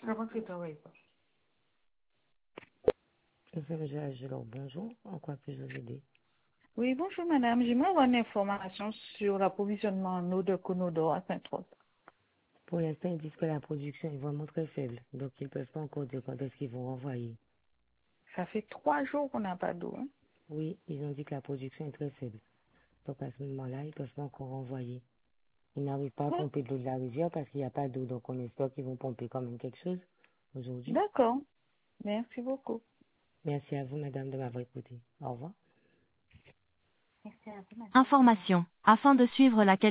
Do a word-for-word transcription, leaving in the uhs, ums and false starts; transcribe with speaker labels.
Speaker 1: Je crois que tu travailles pas.
Speaker 2: Monsieur Agilon, bonjour. En quoi puis-je vous aider?
Speaker 1: Oui, bonjour madame. J'aimerais avoir une information sur l'approvisionnement en eau de Conodore à Saint-Rose.
Speaker 2: Pour l'instant, ils disent que la production est vraiment très faible. Donc, ils ne peuvent pas encore dire quand est-ce qu'ils vont renvoyer.
Speaker 1: Ça fait trois jours qu'on n'a pas d'eau. Hein?
Speaker 2: Oui, ils ont dit que la production est très faible. Donc, à ce moment-là, ils ne peuvent pas encore renvoyer. Ils n'arrivent pas à
Speaker 1: Oh,
Speaker 2: pomper de l'eau de la rivière parce qu'il n'y a pas d'eau. Donc, on espère qu'ils vont pomper quand même quelque chose aujourd'hui.
Speaker 1: d'accord. Merci beaucoup.
Speaker 2: Merci à vous, madame, de m'avoir écouté. Au revoir.
Speaker 1: Merci à vous, madame.
Speaker 3: Information. Afin de suivre la qualité